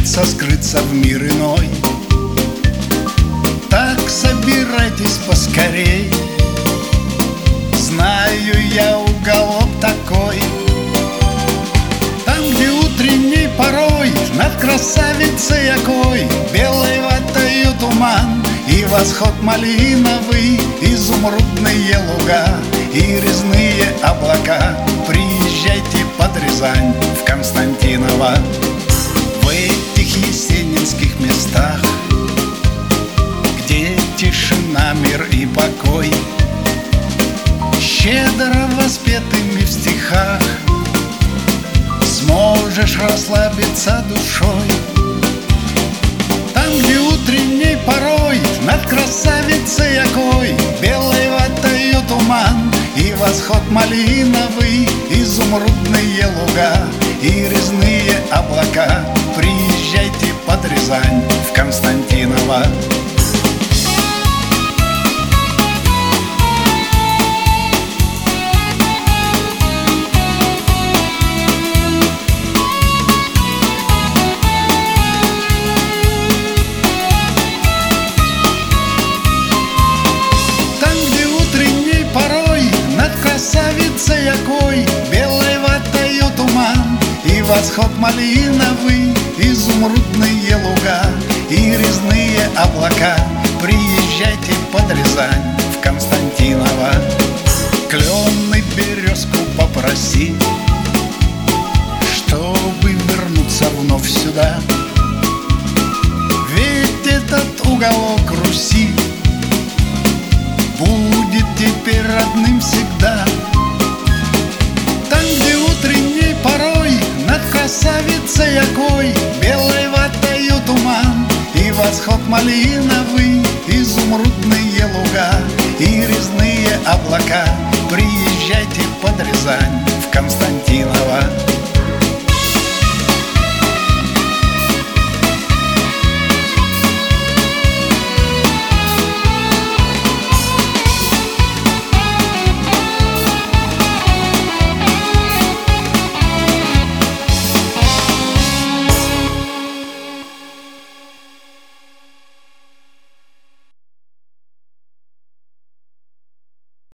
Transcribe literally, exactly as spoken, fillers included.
решится скрыться в мир иной. Так собирайтесь поскорей, знаю я уголок такой. Там, где утренней порой над красавицей окой белой ватою туман и восход малиновый, изумрудные луга и резные облака. Приезжайте под Рязань, в Константиново. В этих есенинских местах, где тишина, мир и покой, щедро воспетыми в стихах, сможешь расслабиться душой. Там, где утренней порой над красавицей окой белой ватою туман и восход малиновый, изумрудные луга и резные облака. Приезжайте под Рязань, в Константиново. Красавицей окой белой ватою туман и восход малиновый, изумрудные луга и резные облака. Приезжайте под Рязань, в Константиново. Клен и березку попроси, чтобы вернуться вновь сюда. Ведь этот уголок Руси будет теперь родным всегда. Там, где утренней порой над красавицей окой белой ватою туман и восход малин